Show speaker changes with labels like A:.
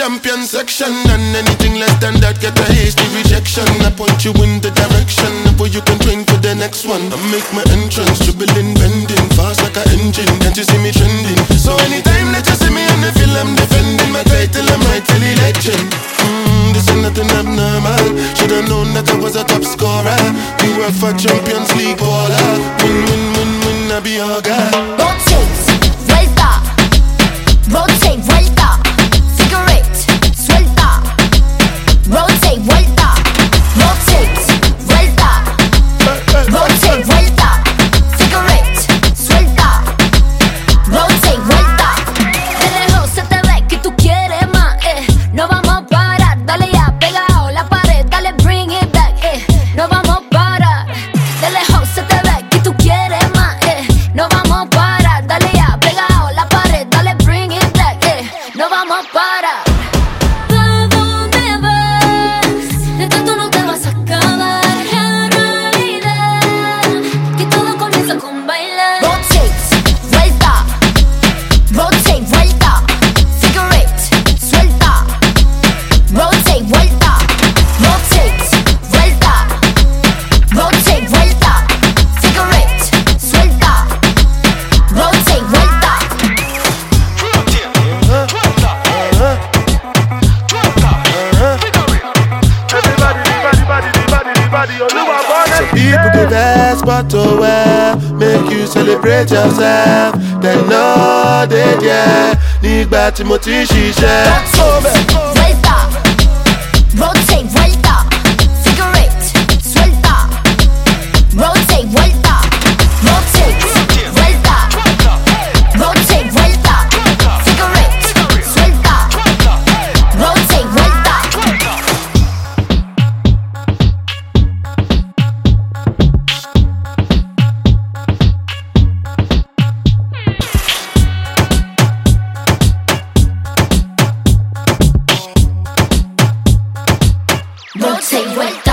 A: champion section, and anything less than that get a hasty rejection. I point you in the direction where you can train for the next one. I make my entrance, dribbling, bending, fast like an engine. Can't you see me trending? So anytime that you see me on the field, I'm defending my title, I'm rightfully legend. This ain't nothing abnormal. Should've known that I was a top scorer. You were for Champions League baller. Win, win, win, win, I be your guy.
B: Rotate, vuelta. Rotate, vuelta. Figure eight, suelta. Rotate, vuelta. Rotate, vuelta. Rotate, vuelta. Figure eight, suelta. Rotate, vuelta. De lejos se te ve que tú quieres más, No vamos a parar, dale ya, pegado la pared, dale bring it back, No vamos a parar. De lejos se te ve que tú quieres más, No vamos a parar, dale ya, pegado la pared, dale bring it back, No vamos a parar. ¿Pa' dónde vas? De tanto no te vas a acabar. La realidad que todo comienza con bailar. Rotate, vuelta. Rotate, vuelta. Figure eight, suelta. Rotate, vuelta. Rotate, vuelta. Rotate, vuelta. Figure eight, suelta. Rotate, vuelta.
A: People the best spot to wear, make you celebrate yourself. They know they yeah. Nígbà tí mo ti ṣiṣẹ́.
B: Vuelta. Rotate, vuelta. Figure eight, suelta. Rotate, vuelta. Rotate, vuelta. Rotate, vuelta. Figure eight, suelta. Rotate, vuelta. Rotate, vuelta.